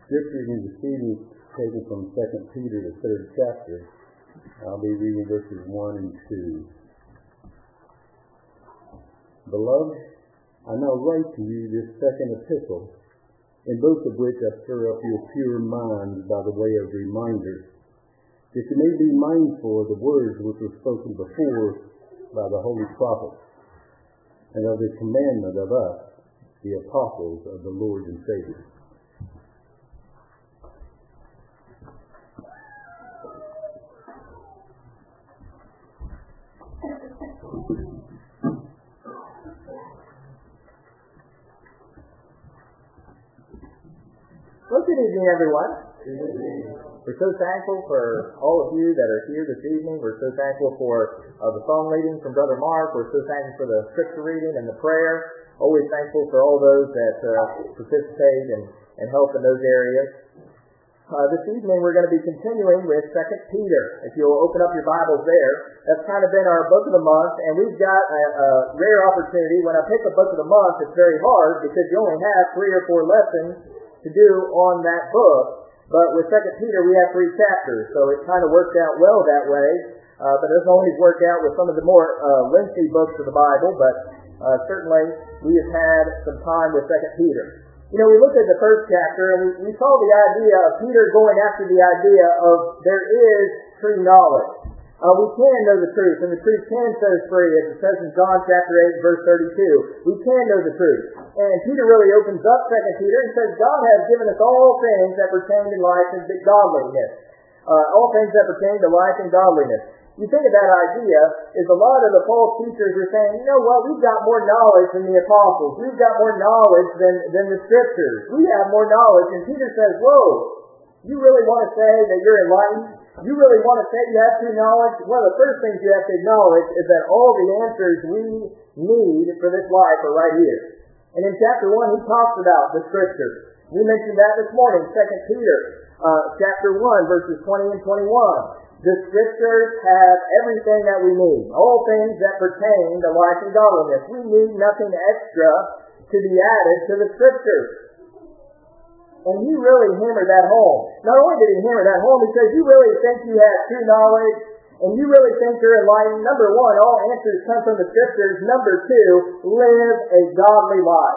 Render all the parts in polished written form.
Scripture in this evening is taken from 2 Peter, the 3rd chapter. I'll be reading verses 1 and 2. Beloved, I now write to you this second epistle, in both of which I stir up your pure minds by the way of reminder, that you may be mindful of the words which were spoken before by the holy prophets, and of the commandment of us, the apostles of the Lord and Savior. Well, good evening, everyone. We're so thankful for all of you that are here this evening. We're so thankful for the song leading from Brother Mark. We're so thankful for the scripture reading and the prayer. Always thankful for all those that participate and help in those areas. This evening we're going to be continuing with 2 Peter. If you'll open up your Bibles there, that's kind of been our book of the month, and we've got a rare opportunity. When I pick a book of the month, it's very hard because you only have 3 or 4 lessons to do on that book. But with 2 Peter, we have 3 chapters, so it kind of worked out well that way. But it doesn't always work out with some of the more lengthy books of the Bible, but certainly we have had some time with 2 Peter. You know, we looked at the first chapter, and we saw the idea of Peter going after the idea of there is true knowledge. We can know the truth, and the truth can set us free, as it says in John chapter 8, verse 32. We can know the truth. And Peter really opens up 2 Peter and says, God has given us all things that pertain to life and godliness. All things that pertain to life and godliness. You think of that idea, is a lot of the false teachers are saying, you know what, we've got more knowledge than the apostles. We've got more knowledge than the scriptures. We have more knowledge. And Peter says, whoa, you really want to say that you're enlightened? You really want to say you have true knowledge? One of the first things you have to acknowledge is that all the answers we need for this life are right here. And in chapter 1, he talks about the Scripture. We mentioned that this morning, 2 Peter, chapter 1, verses 20 and 21. The Scriptures have everything that we need, all things that pertain to life and godliness. We need nothing extra to be added to the Scriptures. And he really hammered that home. Not only did he hammer that home, he says, you really think you have true knowledge, and you really think you're enlightened. Number 1, all answers come from the Scriptures. Number 2, live a godly life.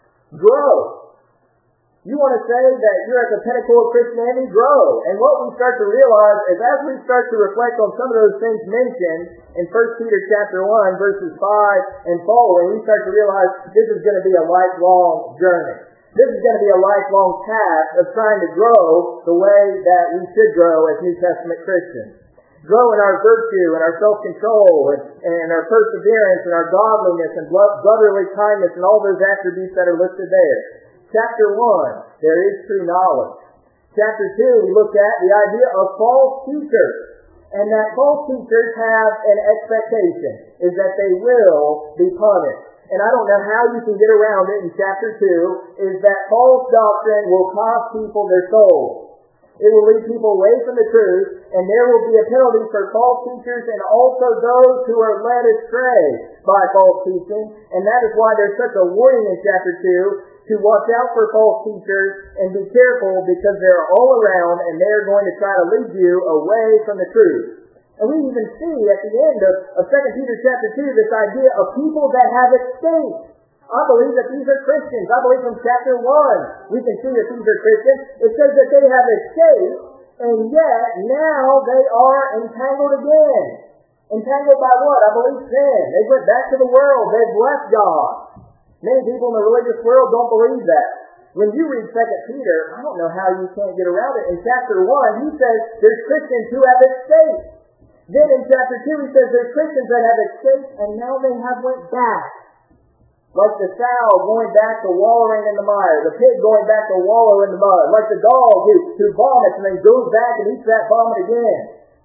Grow. You want to say that you're at the pinnacle of Christianity? Grow. And what we start to realize is as we start to reflect on some of those things mentioned in 1 Peter chapter 1, verses 5 and following, we start to realize this is going to be a lifelong journey. This is going to be a lifelong path of trying to grow the way that we should grow as New Testament Christians. Grow in our virtue and our self-control and our perseverance and our godliness and brotherly kindness and all those attributes that are listed there. Chapter 1, there is true knowledge. Chapter 2, we looked at the idea of false teachers. And that false teachers have an expectation, is that they will be punished. And I don't know how you can get around it in chapter 2, is that false doctrine will cost people their souls. It will lead people away from the truth, and there will be a penalty for false teachers and also those who are led astray by false teaching. And that is why there's such a warning in chapter 2 to watch out for false teachers and be careful because they're all around and they're going to try to lead you away from the truth. And we even see at the end of 2 Peter chapter 2 this idea of people that have escaped. I believe that these are Christians. I believe from chapter 1 we can see that these are Christians. It says that they have escaped, and yet now they are entangled again. Entangled by what? I believe sin. They went back to the world. They've left God. Many people in the religious world don't believe that. When you read 2 Peter, I don't know how you can't get around it. In chapter 1, he says there's Christians who have escaped. Then in chapter 2 he says there's Christians that have escaped and now they have went back. Like the sow going back to wallowing in the mire, the pig going back to wallow in the mud, like the dog who vomits and then goes back and eats that vomit again.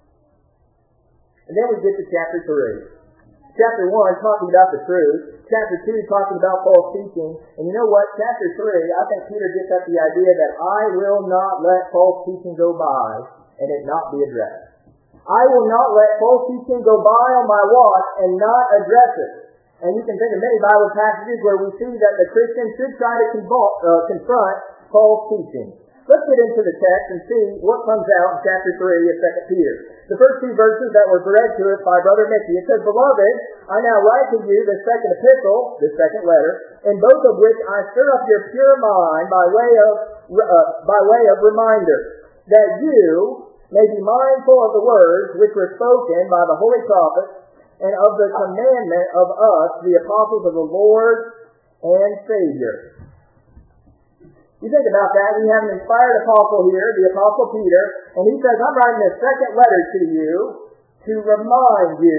And then we get to chapter 3. Chapter 1 talking about the truth. Chapter 2 talking about false teaching. And you know what? Chapter 3, I think Peter gets at the idea that I will not let false teaching go by and it not be addressed. I will not let false teaching go by on my watch and not address it. And you can think of many Bible passages where we see that the Christian should try to confront false teaching. Let's get into the text and see what comes out in chapter 3 of 2 Peter. The first two verses that were read to us by Brother Mickey, it says, Beloved, I now write to you the second epistle, the second letter, in both of which I stir up your pure mind by way of reminder, that you may be mindful of the words which were spoken by the holy prophets, and of the commandment of us, the apostles of the Lord and Savior. You think about that, we have an inspired apostle here, the Apostle Peter, and he says, I'm writing a second letter to you to remind you.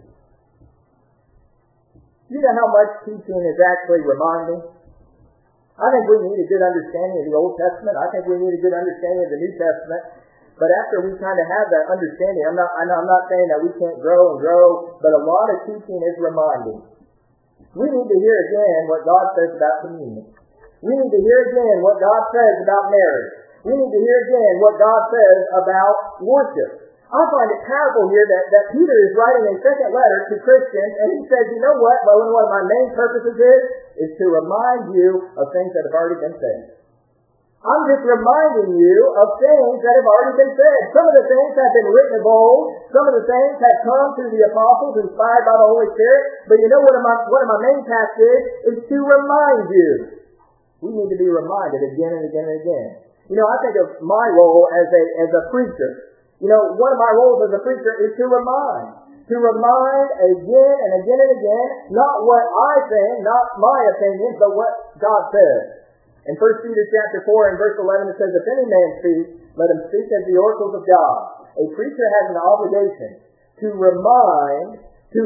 You know how much teaching is actually reminding? I think we need a good understanding of the Old Testament. I think we need a good understanding of the New Testament. But after we kind of have that understanding, I'm not saying that we can't grow and grow, but a lot of teaching is reminding. We need to hear again what God says about communion. We need to hear again what God says about marriage. We need to hear again what God says about worship. I find it powerful here that Peter is writing a second letter to Christians, and he says, you know what? One of my main purposes is to remind you of things that have already been said. I'm just reminding you of things that have already been said. Some of the things have been written of old. Some of the things have come through the apostles inspired by the Holy Spirit. But you know what of my main task is to remind you. We need to be reminded again and again and again. You know, I think of my role as a preacher. You know, one of my roles as a preacher is to remind. To remind again and again and again, not what I think, not my opinion, but what God says. In 1 Peter chapter 4 and verse 11 it says, If any man speak, let him speak as the oracles of God. A preacher has an obligation to remind.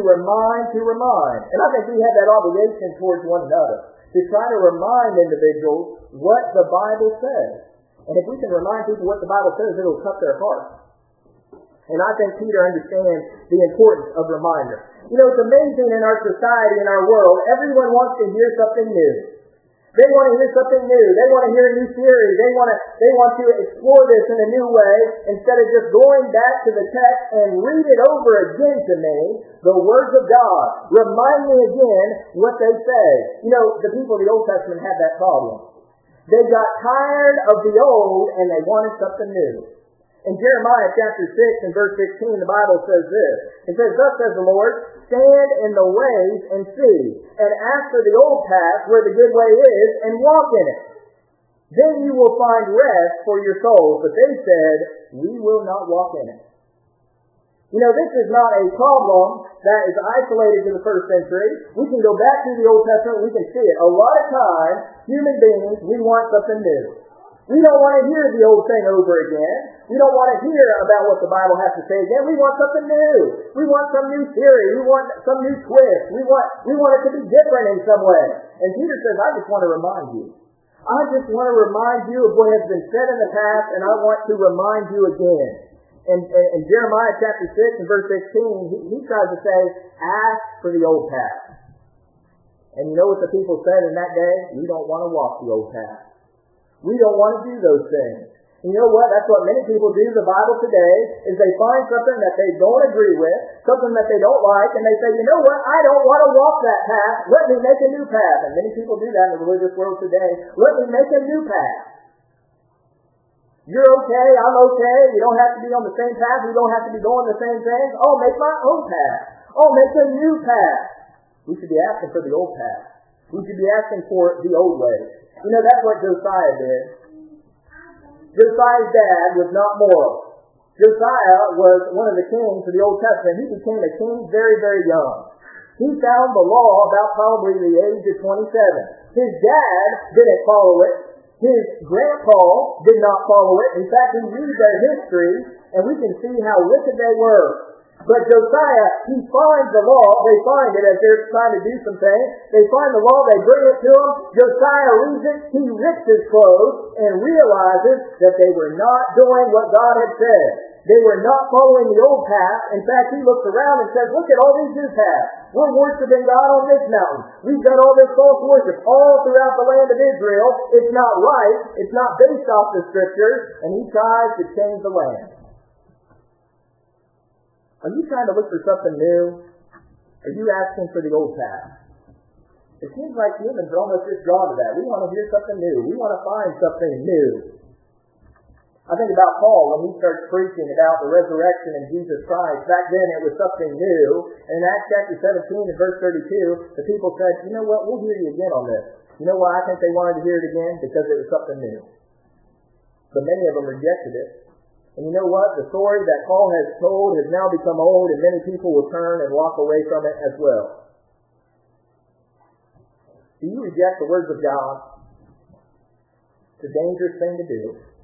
And I think we have that obligation towards one another, to try to remind individuals what the Bible says. And if we can remind people what the Bible says, it'll cut their heart. And I think Peter understands the importance of reminder. You know, it's amazing in our society, in our world, everyone wants to hear something new. They want to hear something new. They want to hear a new theory. They want to explore this in a new way instead of just going back to the text and read it over again to me, the words of God. Remind me again what they say. You know, the people of the Old Testament had that problem. They got tired of the old and they wanted something new. In Jeremiah chapter 6 and verse 16, the Bible says this. It says, Thus says the Lord, stand in the ways and see, and ask for the old path where the good way is, and walk in it. Then you will find rest for your souls. But they said, we will not walk in it. You know, this is not a problem that is isolated to the first century. We can go back to the Old Testament, we can see it. A lot of times, human beings, we want something new. We don't want to hear the old thing over again. We don't want to hear about what the Bible has to say again. We want something new. We want some new theory. We want some new twist. We want it to be different in some way. And Peter says, I just want to remind you. I just want to remind you of what has been said in the past, and I want to remind you again. In Jeremiah chapter 6 and verse 16, he tries to say, ask for the old path. And you know what the people said in that day? We don't want to walk the old path. We don't want to do those things. And you know what? That's what many people do in the Bible today, is they find something that they don't agree with, something that they don't like, and they say, you know what? I don't want to walk that path. Let me make a new path. And many people do that in the religious world today. Let me make a new path. You're okay, I'm okay. You don't have to be on the same path. We don't have to be doing the same things. I'll make my own path. I'll make a new path. We should be asking for the old path. We should be asking for the old way. You know, that's what Josiah did. Josiah's dad was not moral. Josiah was one of the kings of the Old Testament. He became a king very, very young. He found the law about probably the age of 27. His dad didn't follow it. His grandpa did not follow it. In fact, we read their history, and we can see how wicked they were. But Josiah, he finds the law. They find it as they're trying to do some things. They find the law. They bring it to him. Josiah reads it. He rips his clothes and realizes that they were not doing what God had said. They were not following the old path. In fact, he looks around and says, look at all these new paths. We're worshiping God on this mountain. We've done all this false worship all throughout the land of Israel. It's not right. It's not based off the Scriptures. And he tries to change the land. Are you trying to look for something new? Are you asking for the old path? It seems like humans are almost just drawn to that. We want to hear something new. We want to find something new. I think about Paul when he starts preaching about the resurrection in Jesus Christ. Back then it was something new. And in Acts chapter 17 and verse 32, the people said, you know what, we'll hear you again on this. You know why I think they wanted to hear it again? Because it was something new. But many of them rejected it. And you know what? The story that Paul has told has now become old, and many people will turn and walk away from it as well. Do you reject the words of God? It's a dangerous thing to do.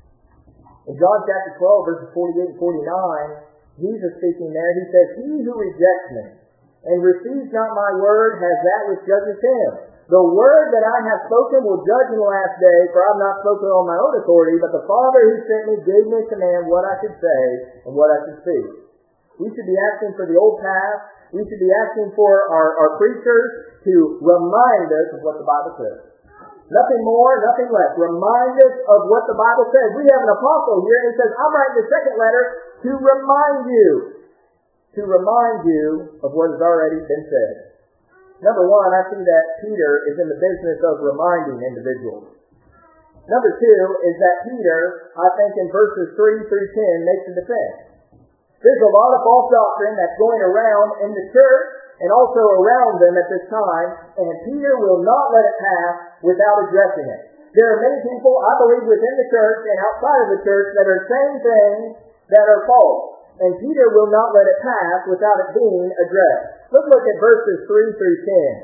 In John chapter 12, verses 48 and 49, Jesus speaking there, he says, he who rejects me and receives not my word has that which judges him. The word that I have spoken will judge in the last day, for I have not spoken on my own authority, but the Father who sent me gave me a command what I should say and what I should speak. We should be asking for the old path. We should be asking for our preachers to remind us of what the Bible says. Nothing more, nothing less. Remind us of what the Bible says. We have an apostle here, and he says, I'm writing the second letter to remind you. To remind you of what has already been said. Number one, I see that Peter is in the business of reminding individuals. Number two is that Peter, I think in verses 3 through 10, makes a defense. There's a lot of false doctrine that's going around in the church and also around them at this time, and Peter will not let it pass without addressing it. There are many people, I believe, within the church and outside of the church that are saying things that are false, and Peter will not let it pass without it being addressed. Let's look at verses 3 through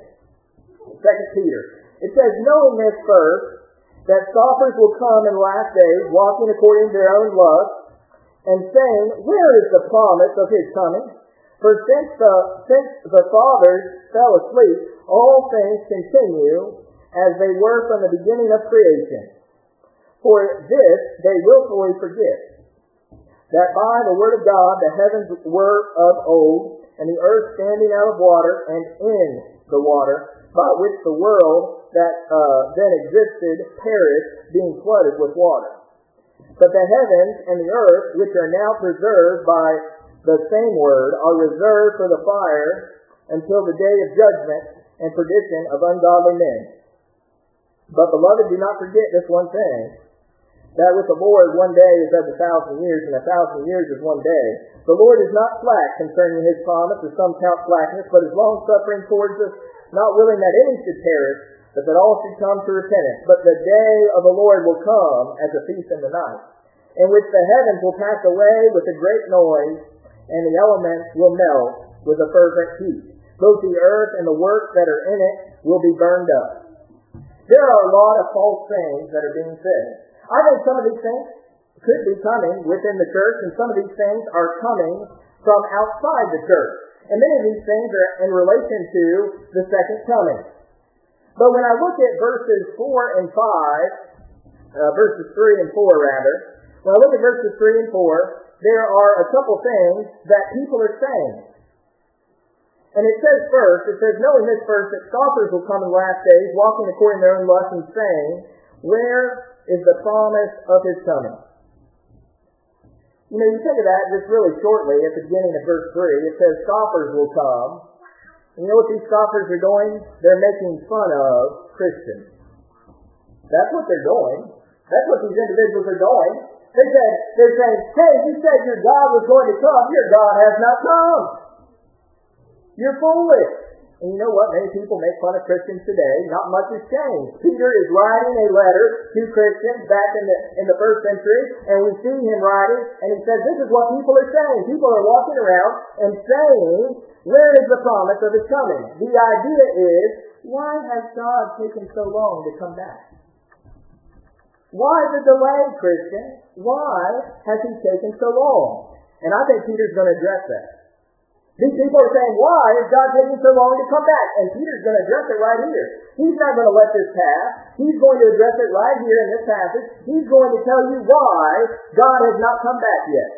10. 2 Peter. It says, knowing this first, that scoffers will come in the last days, walking according to their own lust, and saying, where is the promise of his coming? For since the fathers fell asleep, all things continue as they were from the beginning of creation. For this they willfully forget, that by the word of God the heavens were of old, and the earth standing out of water and in the water, by which the world that then existed perished, being flooded with water. But the heavens and the earth, which are now preserved by the same word, are reserved for the fire until the day of judgment and perdition of ungodly men. But, beloved, do not forget this one thing, that with the Lord 1 day is as 1,000 years, and 1,000 years is 1 day. The Lord is not slack concerning his promise, as some count slackness, but is long-suffering towards us, not willing that any should perish, but that all should come to repentance. But the day of the Lord will come as a thief in the night, in which the heavens will pass away with a great noise, and the elements will melt with a fervent heat. Both the earth and the works that are in it will be burned up. There are a lot of false things that are being said. I think some of these things could be coming within the church, and some of these things are coming from outside the church. And many of these things are in relation to the second coming. But when I look at verses 4 and 5, verses 3 and 4 rather, when I look at verses 3 and 4, there are a couple things that people are saying. And it says knowing this first, that scoffers will come in the last days, walking according to their own lust, and saying, where is the promise of his coming? You know, you think of that just really shortly at the beginning of verse 3. It says scoffers will come. And you know what these scoffers are doing? They're making fun of Christians. That's what they're doing. That's what these individuals are doing. They're saying, hey, you said your God was going to come. Your God has not come. You're foolish. And you know what? Many people make fun of Christians today. Not much has changed. Peter is writing a letter to Christians back in the first century, and we see him writing, and he says, this is what people are saying. People are walking around and saying, where is the promise of his coming? The idea is, why has God taken so long to come back? Why the delay, Christian? Why has he taken so long? And I think Peter's going to address that. These people are saying, why is God taking so long to come back? And Peter's going to address it right here. He's not going to let this pass. He's going to address it right here in this passage. He's going to tell you why God has not come back yet.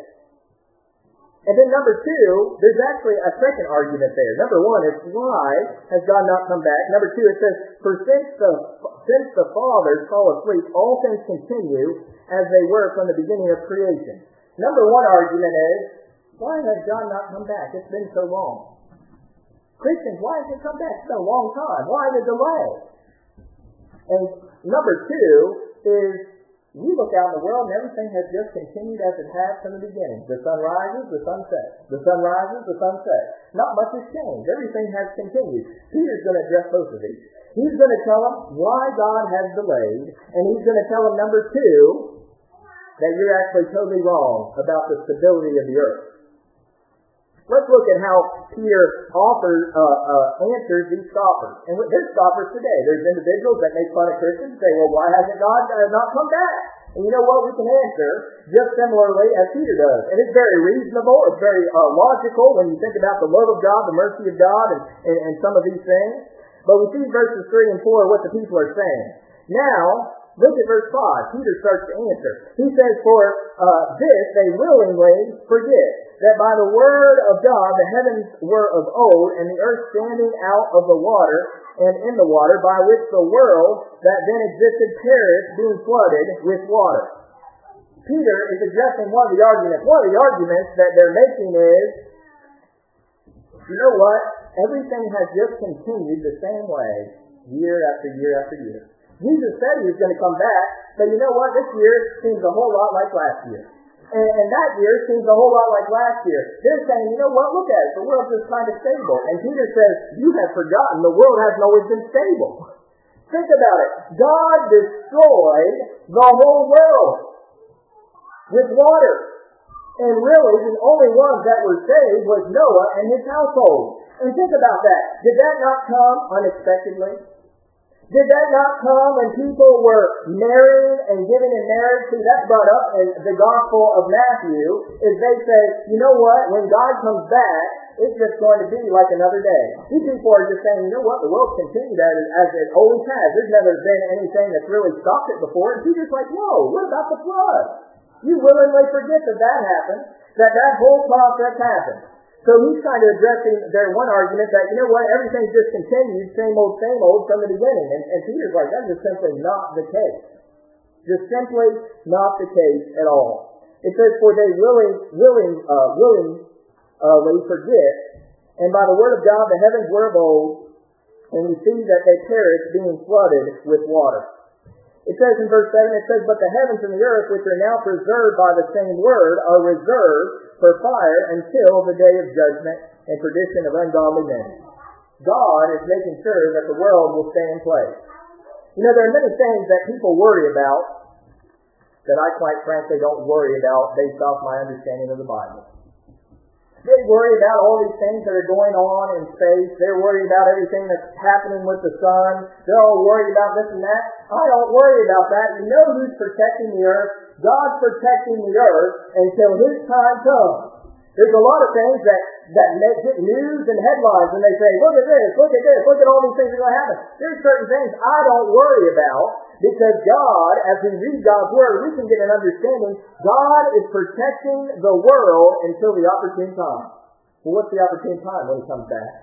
And then number two, there's actually a second argument there. Number one is, why has God not come back? Number two, it says, for since the fathers fall asleep, all things continue as they were from the beginning of creation. Number one argument is, why has God not come back? It's been so long. Christians, why has it come back? It's been a long time. Why the delay? And number two is, We look out in the world and everything has just continued as it has from the beginning. The sun rises, the sun sets. The sun rises, the sun sets. Not much has changed. Everything has continued. Peter's going to address both of these. He's going to tell them why God has delayed, and he's going to tell them, number two, that you're actually totally wrong about the stability of the earth. Let's look at how Peter answers these scoffers. And there's scoffers today. There's individuals that make fun of Christians and say, well, why hasn't God not come back? And you know what? We can answer just similarly as Peter does. And it's very reasonable. It's very logical when you think about the love of God, the mercy of God, and some of these things. But we see verses 3 and 4 what the people are saying. Now, look at verse 5. Peter starts to answer. He says, for this they willingly forget, that by the word of God the heavens were of old, and the earth standing out of the water and in the water, by which the world that then existed perished, being flooded with water. Peter is addressing one of the arguments. One of the arguments that they're making is, you know what? Everything has just continued the same way year after year after year. Jesus said he was going to come back, but you know what? This year seems a whole lot like last year. And that year seems a whole lot like last year. They're saying, you know what? Look at it. The world's just kind of stable. And Peter says, you have forgotten the world hasn't always been stable. Think about it. God destroyed the whole world with water. And really, the only ones that were saved was Noah and his household. And think about that. Did that not come unexpectedly? Did that not come when people were married and given in marriage? See, that's brought up in the Gospel of Matthew, is they say, you know what, when God comes back, it's just going to be like another day. These people are just saying, you know what, the world's continued as it always has. There's never been anything that's really stopped it before. And Peter's like, no, what about the flood? You willingly forget that happened, that whole process happened. So he's kind of addressing their one argument that, you know what, everything's just continued, same old from the beginning. And Peter's like, that's just simply not the case. Just simply not the case at all. It says, for they willingly forget, and by the word of God the heavens were of old, and we see that they perished, being flooded with water. It says in verse 7, it says, but the heavens and the earth, which are now preserved by the same word, are reserved for fire until the day of judgment and perdition of ungodly men. God is making sure that the world will stay in place. You know, there are many things that people worry about that I quite frankly don't worry about based off my understanding of the Bible. They worry about all these things that are going on in space. They're worried about everything that's happening with the sun. They're all worried about this and that. I don't worry about that. You know who's protecting the earth? God's protecting the earth until his time comes. There's a lot of things that get news and headlines, and they say, look at this, look at all these things that are going to happen. There's certain things I don't worry about, because God, as we read God's Word, we can get an understanding. God is protecting the world until the opportune time. Well, what's the opportune time when he comes back?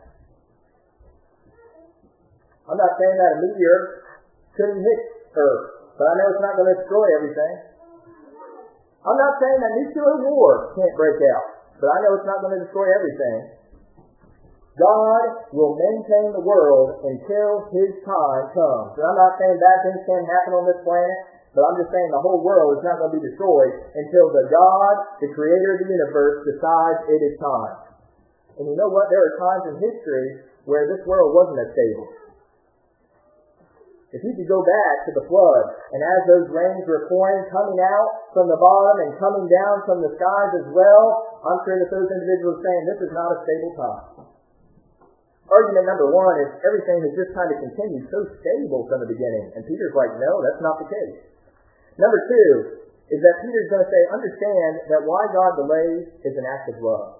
I'm not saying that a meteor couldn't hit Earth, but I know it's not going to destroy everything. I'm not saying that nuclear war can't break out, but I know it's not going to destroy everything. God will maintain the world until his time comes. And I'm not saying bad things can't happen on this planet, but I'm just saying the whole world is not going to be destroyed until the God, the creator of the universe, decides it is time. And you know what? There are times in history where this world wasn't as stable. If you could go back to the flood, and as those rains were pouring, coming out from the bottom and coming down from the skies as well, I'm sure that those individuals are saying this is not a stable time. Argument number one is everything has just kind of continued so stable from the beginning. And Peter's like, no, that's not the case. Number two is that Peter's going to say, understand that why God delays is an act of love.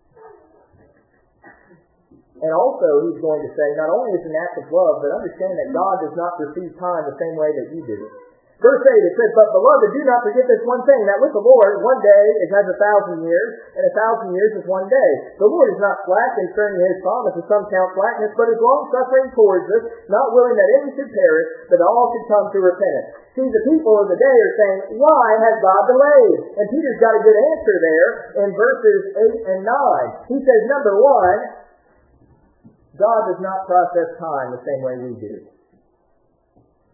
And also he's going to say, not only is it an act of love, but understand that God does not perceive time the same way that you do. Verse 8, it says, but beloved, do not forget this one thing, that with the Lord, one day is as 1,000 years, and 1,000 years is one day. The Lord is not slack concerning his promise, as some count slackness, but is long-suffering towards us, not willing that any should perish, but all should come to repentance. See, the people of the day are saying, why has God delayed? And Peter's got a good answer there in verses 8 and 9. He says, number one, God does not process time the same way we do.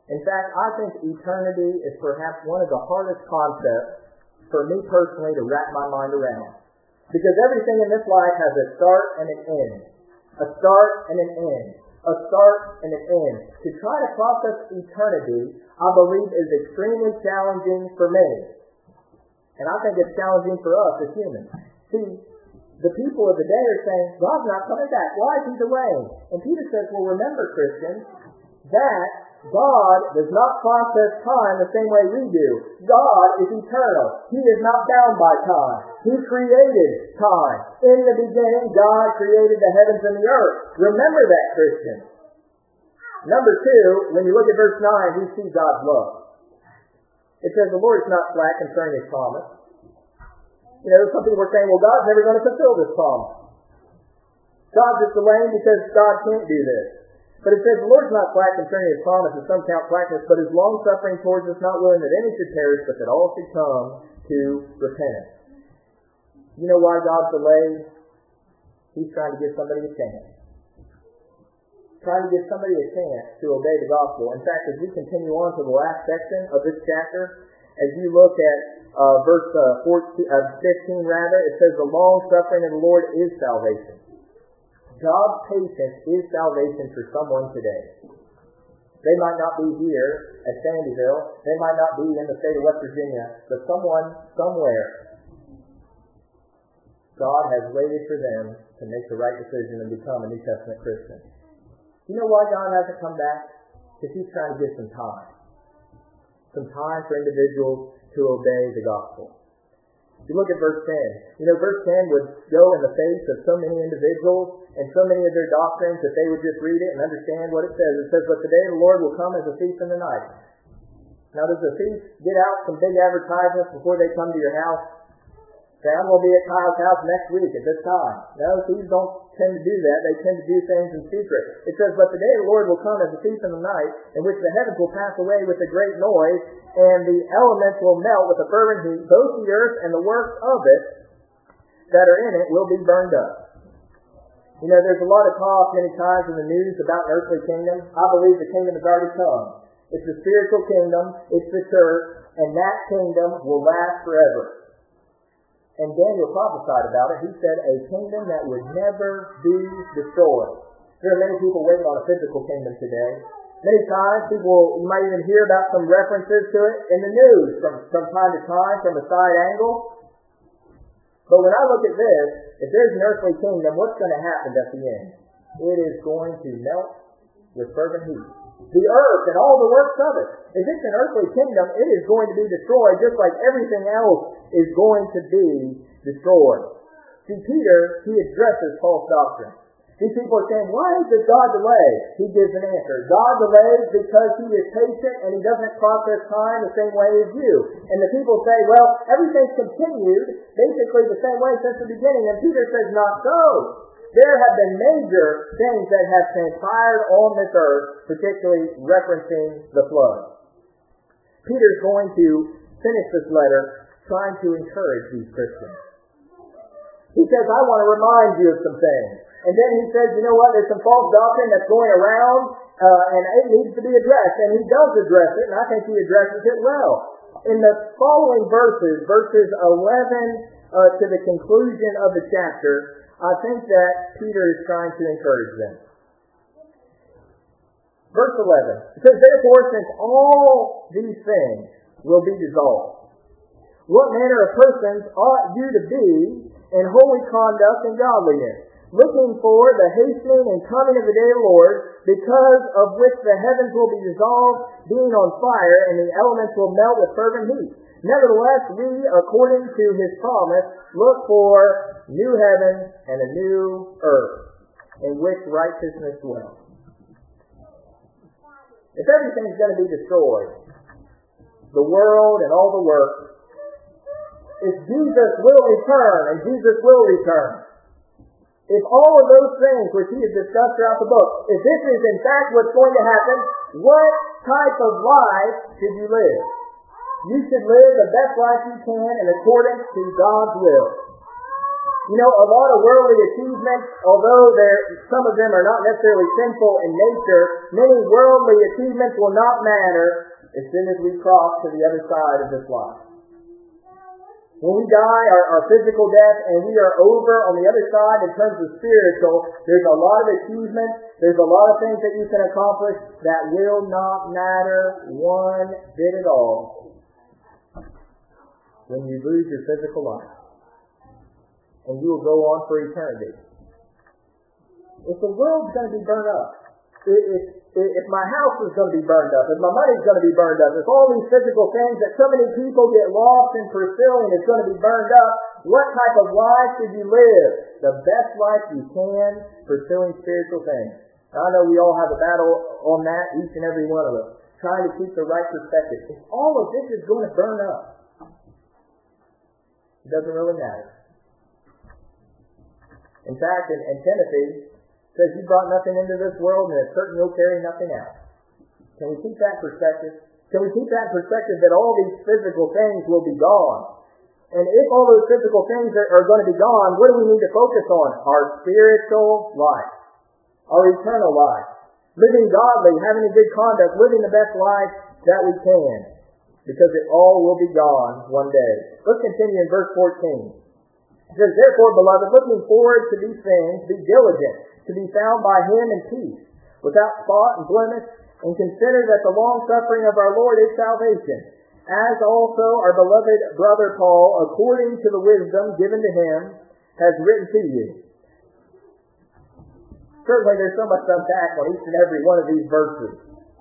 In fact, I think eternity is perhaps one of the hardest concepts for me personally to wrap my mind around. Because everything in this life has a start and an end. A start and an end. A start and an end. To try to process eternity, I believe, is extremely challenging for me. And I think it's challenging for us as humans. See, the people of the day are saying, God's not coming back. Why is he delaying? And Peter says, well, remember, Christians, that God does not process time the same way we do. God is eternal. He is not bound by time. He created time. In the beginning, God created the heavens and the earth. Remember that, Christian. Number 2, when you look at verse 9, we see God's love. It says, the Lord is not slack concerning his promise. You know, some people are saying, well, God's never going to fulfill this promise. God's just delaying because God can't do this. But it says, the Lord is not slack concerning his promise, as some count slackness, but is long-suffering towards us, not willing that any should perish, but that all should come to repentance. You know why God's delayed? He's trying to give somebody a chance. Trying to give somebody a chance to obey the gospel. In fact, as we continue on to the last section of this chapter, as you look at verse 15, it says, the long-suffering of the Lord is salvation. God's patience is salvation for someone today. They might not be here at Sandyville. They might not be in the state of West Virginia. But someone, somewhere, God has waited for them to make the right decision and become a New Testament Christian. You know why God hasn't come back? Because he's trying to give some time. Some time for individuals to obey the gospel. If you look at verse 10, you know, verse 10 would go in the face of so many individuals and so many of their doctrines that they would just read it and understand what it says. It says, but the day of the Lord will come as a thief in the night. Now, does the thief get out some big advertisements before they come to your house? Say, I'm going to be at Kyle's house next week at this time. No, thieves don't tend to do that. They tend to do things in secret. It says, but the day of the Lord will come as a thief in the night, in which the heavens will pass away with a great noise, and the elements will melt with a fervent heat. Both the earth and the works of it that are in it will be burned up. You know, there's a lot of talk many times in the news about an earthly kingdom. I believe the kingdom has already come. It's the spiritual kingdom. It's the church. And that kingdom will last forever. And Daniel prophesied about it. He said a kingdom that would never be destroyed. There are many people waiting on a physical kingdom today. Many times you might even hear about some references to it in the news from time to time, from a side angle. But when I look at this, if there's an earthly kingdom, what's going to happen at the end? It is going to melt with fervent heat. The earth and all the works of it. If it's an earthly kingdom, it is going to be destroyed just like everything else is going to be destroyed. See, Peter, he addresses false doctrine. These people are saying, why does God delay? He gives an answer. God delays because he is patient and he doesn't process time the same way as you. And the people say, well, everything's continued basically the same way since the beginning. And Peter says, not so. There have been major things that have transpired on this earth, particularly referencing the flood. Peter's going to finish this letter trying to encourage these Christians. He says, I want to remind you of some things. And then he says, you know what, there's some false doctrine that's going around, and it needs to be addressed. And he does address it, and I think he addresses it well. In the following verses 11 to the conclusion of the chapter, I think that Peter is trying to encourage them. Verse 11, it says, therefore, since all these things will be dissolved, what manner of persons ought you to be in holy conduct and godliness, looking for the hastening and coming of the day of the Lord, because of which the heavens will be dissolved, being on fire, and the elements will melt with fervent heat. Nevertheless, we, according to his promise, look for new heavens and a new earth, in which righteousness dwells. If everything's going to be destroyed, the world and all the works, if Jesus will return, and Jesus will return, if all of those things which he has discussed throughout the book, if this is in fact what's going to happen, what type of life should you live? You should live the best life you can in accordance to God's will. A lot of worldly achievements, although some of them are not necessarily sinful in nature, many worldly achievements will not matter as soon as we cross to the other side of this life. When we die, our physical death, and we are over on the other side in terms of spiritual, there's a lot of achievements, there's a lot of things that you can accomplish that will not matter one bit at all when you lose your physical life. And you will go on for eternity. If the world's going to be burned up, if my house is going to be burned up, if my money's going to be burned up, if all these physical things that so many people get lost in pursuing is going to be burned up, what type of life should you live? The best life you can, pursuing spiritual things. Now, I know we all have a battle on that, each and every one of us, trying to keep the right perspective. If all of this is going to burn up, it doesn't really matter. In fact, in Timothy, says you brought nothing into this world, and it's certain you'll carry nothing out. Can we keep that perspective? Can we keep that perspective that all these physical things will be gone? And if all those physical things are going to be gone, what do we need to focus on? Our spiritual life, our eternal life, living godly, having a good conduct, living the best life that we can, because it all will be gone one day. Let's continue in verse 14. It says, therefore, beloved, looking forward to these things, be diligent to be found by him in peace, without spot and blemish, and consider that the long-suffering of our Lord is salvation, as also our beloved brother Paul, according to the wisdom given to him, has written to you. Certainly there's so much to unpack on each and every one of these verses.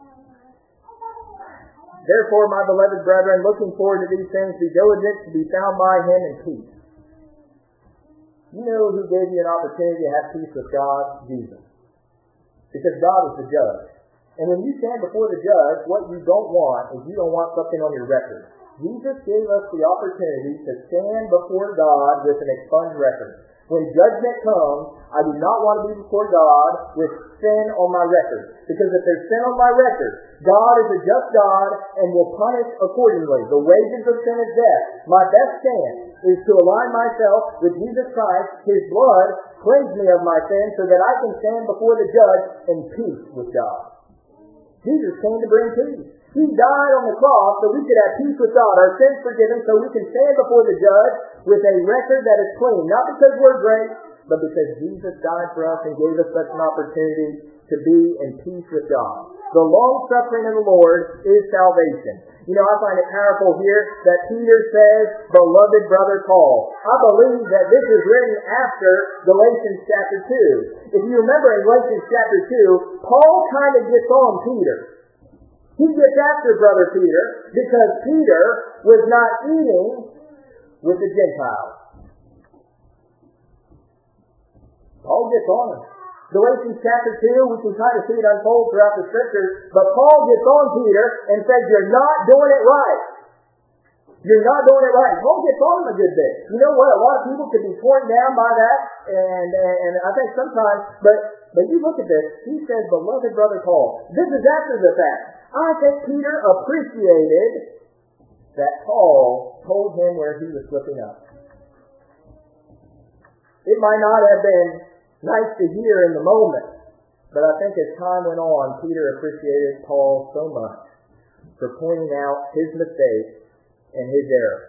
Therefore, my beloved brethren, looking forward to these things, be diligent to be found by him in peace. You know who gave you an opportunity to have peace with God? Jesus. Because God is the judge. And when you stand before the judge, what you don't want is you don't want something on your record. Jesus gave us the opportunity to stand before God with an expunged record. When judgment comes, I do not want to be before God with sin on my record. Because if there's sin on my record, God is a just God and will punish accordingly. The wages of sin is death. My best chance is to align myself with Jesus Christ. His blood cleanse me of my sin so that I can stand before the judge in peace with God. Jesus came to bring peace. He died on the cross so we could have peace with God, our sins forgiven, so we can stand before the judge with a record that is clean. Not because we're great, but because Jesus died for us and gave us such an opportunity to be in peace with God. The long-suffering of the Lord is salvation. I find it powerful here that Peter says, beloved brother Paul. I believe that this is written after Galatians chapter 2. If you remember in Galatians chapter 2, Paul kind of gets on Peter. He gets after brother Peter because Peter was not eating with the Gentiles. Paul gets on him. Galatians chapter 2, we can kind of see it unfold throughout the Scriptures, but Paul gets on Peter and says, you're not doing it right. You're not doing it right. Paul gets on him a good bit. You know what? A lot of people could be torn down by that, and I think sometimes, but you look at this, he says, beloved brother Paul. This is after the fact. I think Peter appreciated that Paul told him where he was slipping up. It might not have been nice to hear in the moment, but I think as time went on, Peter appreciated Paul so much for pointing out his mistake and his error.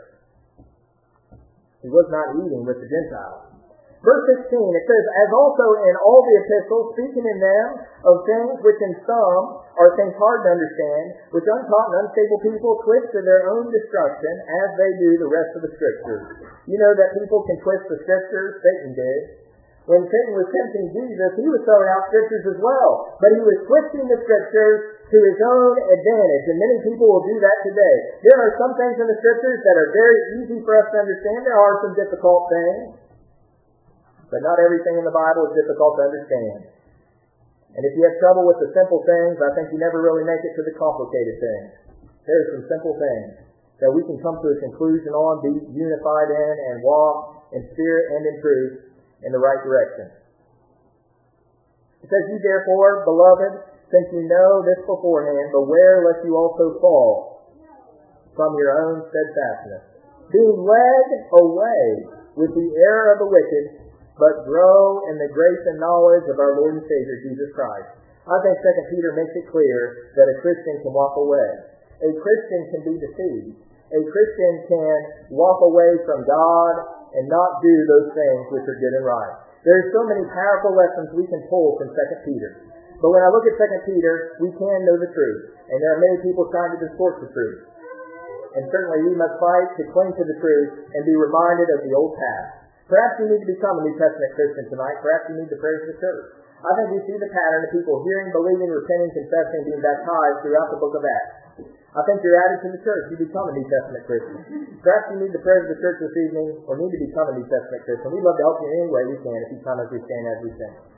He was not eating with the Gentiles. Verse 16, it says, as also in all the epistles, speaking in them of things which in some are things hard to understand, which untaught and unstable people twist to their own destruction, as they do the rest of the Scriptures. You know that people can twist the Scriptures, Satan did. When Satan was tempting Jesus, he was throwing out Scriptures as well. But he was twisting the Scriptures to his own advantage. And many people will do that today. There are some things in the Scriptures that are very easy for us to understand. There are some difficult things. But not everything in the Bible is difficult to understand. And if you have trouble with the simple things, I think you never really make it to the complicated things. There are some simple things that we can come to a conclusion on, be unified in, and walk in spirit and in truth in the right direction. It says, you therefore, beloved, since you know this beforehand, beware lest you also fall from your own steadfastness, being led away with the error of the wicked, but grow in the grace and knowledge of our Lord and Savior, Jesus Christ. I think 2 Peter makes it clear that a Christian can walk away. A Christian can be deceived. A Christian can walk away from God and not do those things which are good and right. There's so many powerful lessons we can pull from 2 Peter. But when I look at 2 Peter, we can know the truth. And there are many people trying to distort the truth. And certainly we must fight to cling to the truth and be reminded of the old past. Perhaps you need to become a New Testament Christian tonight. Perhaps you need to pray for the church. I think we see the pattern of people hearing, believing, repenting, confessing, being baptized throughout the book of Acts. I think you're added to the church. You become a New Testament Christian. Perhaps you need to pray for the church this evening or need to become a New Testament Christian. We'd love to help you in any way we can if you come as we stand as we sing.